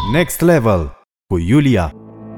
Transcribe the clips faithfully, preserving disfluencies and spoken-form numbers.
Next Level cu Iulia.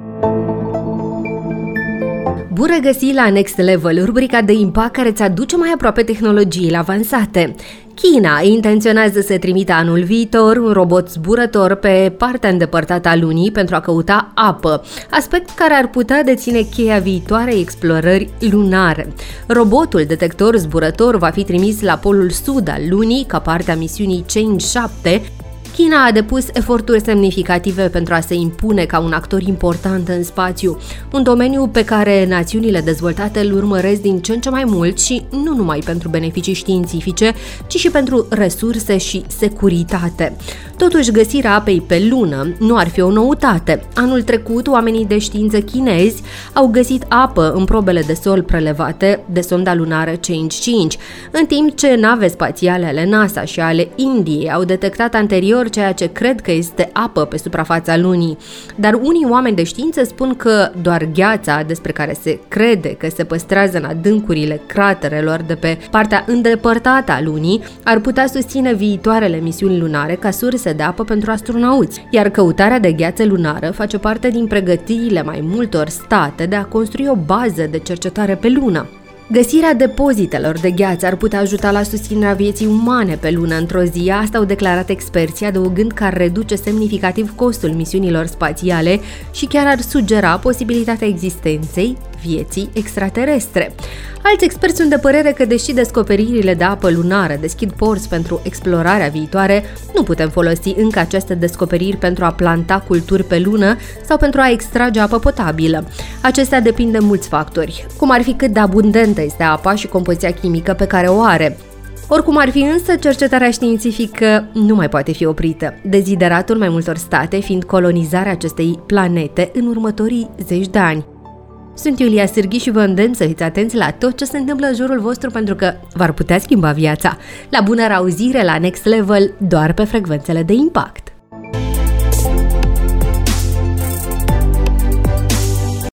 Bun regăsit la Next Level, rubrica de impact care îți aduce mai aproape tehnologiile avansate. China intenționează să trimită anul viitor un robot zburător pe partea îndepărtată a lunii pentru a căuta apă, aspect care ar putea deține cheia viitoarei explorări lunare. Robotul detector zburător va fi trimis la polul sud al lunii ca parte a misiunii Change șapte. China a depus eforturi semnificative pentru a se impune ca un actor important în spațiu, un domeniu pe care națiunile dezvoltate îl urmăresc din ce în ce mai mult și nu numai pentru beneficii științifice, ci și pentru resurse și securitate. Totuși, găsirea apei pe lună nu ar fi o noutate. Anul trecut, oamenii de știință chinezi au găsit apă în probele de sol prelevate de sonda lunară Change cinci, în timp ce nave spațiale ale NASA și ale Indiei au detectat anterior ceea ce cred că este apă pe suprafața lunii. Dar unii oameni de știință spun că doar gheața, despre care se crede că se păstrează în adâncurile craterelor de pe partea îndepărtată a lunii, ar putea susține viitoarele misiuni lunare ca surse de apă pentru astronauți, iar căutarea de gheață lunară face parte din pregătirile mai multor state de a construi o bază de cercetare pe lună. Găsirea depozitelor de gheață ar putea ajuta la susținerea vieții umane pe lună într-o zi, asta au declarat experții, adăugând că ar reduce semnificativ costul misiunilor spațiale și chiar ar sugera posibilitatea existenței vieții extraterestre. Alți experți sunt de părere că, deși descoperirile de apă lunară deschid porți pentru explorarea viitoare, nu putem folosi încă aceste descoperiri pentru a planta culturi pe lună sau pentru a extrage apă potabilă. Acestea depind de mulți factori, cum ar fi cât de abundentă este apa și compoziția chimică pe care o are. Oricum ar fi însă, cercetarea științifică nu mai poate fi oprită, dezideratul mai multor state fiind colonizarea acestei planete în următorii zeci de ani. Sunt Iulia Sârghi și vă îndemn să fiți atenți la tot ce se întâmplă în jurul vostru pentru că v-ar putea schimba viața. La bună reauzire la Next Level, doar pe frecvențele de impact!